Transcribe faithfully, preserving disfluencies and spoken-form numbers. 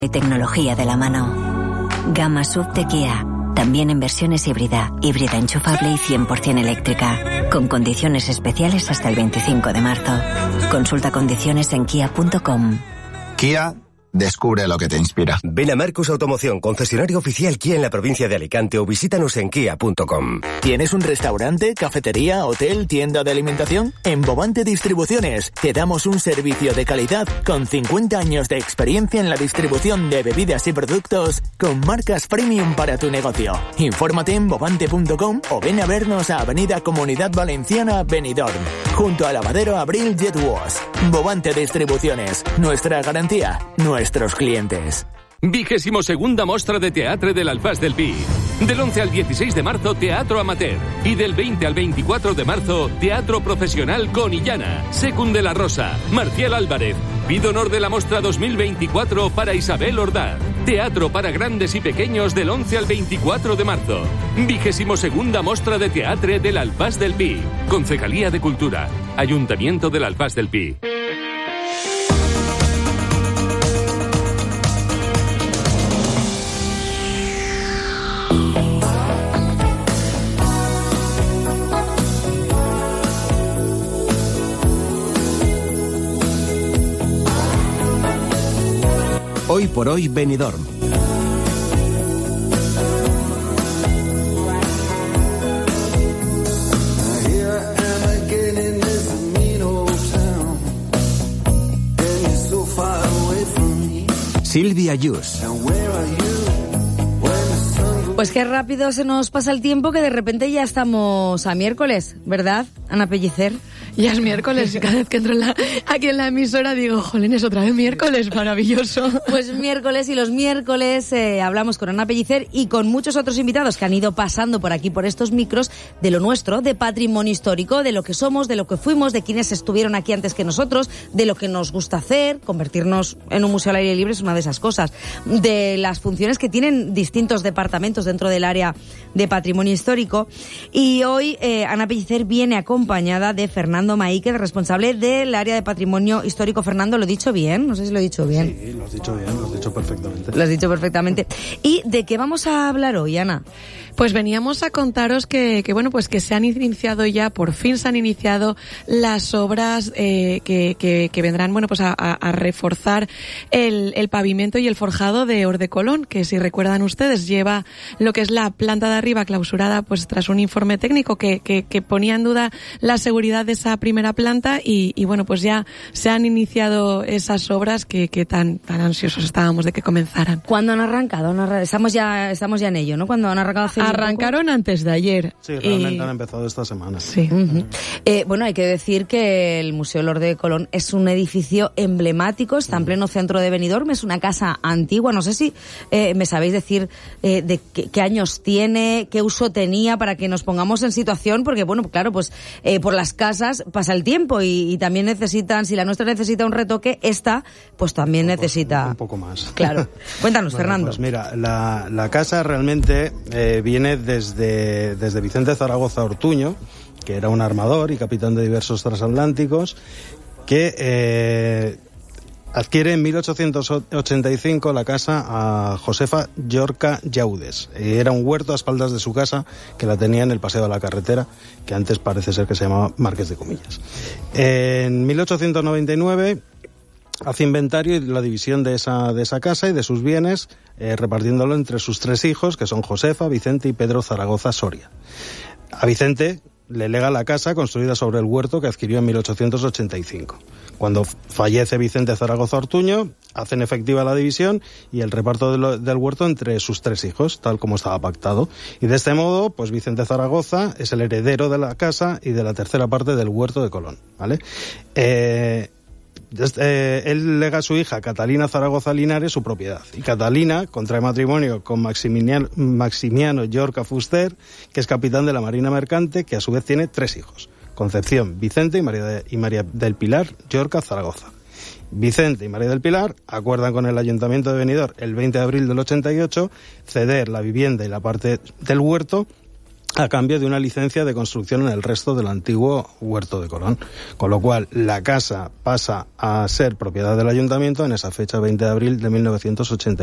y tecnología de la mano. Gama sub de Kia. También en versiones híbrida, híbrida enchufable y cien por ciento eléctrica. Con condiciones especiales hasta el veinticinco de marzo. Consulta condiciones en kia punto com. Kia, descubre lo que te inspira. Ven a Marcus Automoción, concesionario oficial Kia en la provincia de Alicante, o visítanos en kia punto com. ¿Tienes un restaurante, cafetería, hotel, tienda de alimentación? En Bovante Distribuciones te damos un servicio de calidad con cincuenta años de experiencia en la distribución de bebidas y productos con marcas premium para tu negocio. Infórmate en bovante punto com o ven a vernos a Avenida Comunidad Valenciana, Benidorm, junto al lavadero Abril Jet Wash. Bovante Distribuciones, nuestra garantía, nuestros clientes. Vigésimo segunda Mostra de Teatre del Alfàs del Pi. Del once al dieciséis de marzo, Teatro Amateur. Y del veinte al veinticuatro de marzo, Teatro Profesional con Illana, Secund de la Rosa, Marcial Álvarez. Pido honor de la Mostra dos mil veinticuatro para Isabel Ordaz. Teatro para grandes y pequeños del once al veinticuatro de marzo. Vigésimo segunda Mostra de Teatre del Alfàs del Pi. Concejalía de Cultura. Ayuntamiento del Alfàs del Pi. Hoy por hoy Benidorm. Silvia Yus. Pues qué rápido se nos pasa el tiempo, que de repente ya estamos a miércoles, ¿verdad, Ana Pellicer? Ya es miércoles, cada vez que entro en la, aquí en la emisora digo, jolín, es otra vez miércoles, maravilloso. Pues miércoles, y los miércoles eh, hablamos con Ana Pellicer y con muchos otros invitados que han ido pasando por aquí, por estos micros, de lo nuestro, de patrimonio histórico, de lo que somos, de lo que fuimos, de quienes estuvieron aquí antes que nosotros, de lo que nos gusta hacer. Convertirnos en un museo al aire libre es una de esas cosas, de las funciones que tienen distintos departamentos dentro del área de patrimonio histórico. Y hoy eh, Ana Pellicer viene acompañada de Fernando Maíquez, responsable del área de patrimonio histórico. Fernando, ¿lo he dicho bien? No sé si lo he dicho bien. Sí, lo has dicho bien, lo has dicho perfectamente. Lo has dicho perfectamente. ¿Y de qué vamos a hablar hoy, Ana? Pues veníamos a contaros que, que bueno, pues que se han iniciado ya, por fin se han iniciado las obras eh, que, que, que vendrán, bueno, pues a, a reforzar el, el pavimento y el forjado de Orde Colón, que si recuerdan ustedes lleva lo que es la planta de arriba clausurada, pues tras un informe técnico que, que, que ponía en duda la seguridad de esa primera planta, y, y bueno, pues ya se han iniciado esas obras que, que tan, tan ansiosos estábamos de que comenzaran. ¿Cuándo han arrancado? Estamos ya, estamos ya en ello, ¿no? Cuando han arrancado hace Arrancaron antes de ayer. Sí, realmente y... han empezado esta semana. Sí. Uh-huh. Eh, bueno, hay que decir que el Museo Orde de Colón es un edificio emblemático, está en pleno centro de Benidorm, es una casa antigua. No sé si eh, me sabéis decir eh, de qué, qué años tiene, qué uso tenía, para que nos pongamos en situación, porque bueno, claro, pues eh, por las casas pasa el tiempo y, y también necesitan, si la nuestra necesita un retoque, esta pues también pues, necesita... Un poco más. Claro. Cuéntanos, bueno, Fernando. Pues mira, la, la casa realmente eh, viene desde, desde Vicente Zaragoza Ortuño, que era un armador y capitán de diversos transatlánticos, que eh, adquiere en mil ochocientos ochenta y cinco la casa a Josefa Llorca Llaudes. Era un huerto a espaldas de su casa que la tenía en el Paseo de la Carretera, que antes parece ser que se llamaba Marqués de Comillas. En mil ochocientos noventa y nueve hace inventario y la división de esa, de esa casa y de sus bienes, eh, repartiéndolo entre sus tres hijos, que son Josefa, Vicente y Pedro Zaragoza Soria. A Vicente le lega la casa construida sobre el huerto que adquirió en mil ochocientos ochenta y cinco. Cuando fallece Vicente Zaragoza Ortuño, hacen efectiva la división y el reparto de lo, del huerto entre sus tres hijos, tal como estaba pactado. Y de este modo, pues Vicente Zaragoza es el heredero de la casa y de la tercera parte del huerto de Colón, ¿vale? Eh... Eh, él lega a su hija Catalina Zaragoza Linares su propiedad, y Catalina contrae matrimonio con Maximiliano, Maximiano Llorca Fuster, que es capitán de la Marina Mercante, que a su vez tiene tres hijos: Concepción, Vicente y María, de, y María del Pilar Llorca Zaragoza. Vicente y María del Pilar acuerdan con el Ayuntamiento de Benidorm el veinte de abril del ochenta y ocho ceder la vivienda y la parte del huerto a cambio de una licencia de construcción en el resto del antiguo huerto de Colón. Con lo cual, la casa pasa a ser propiedad del ayuntamiento en esa fecha, veinte de abril de mil novecientos ochenta.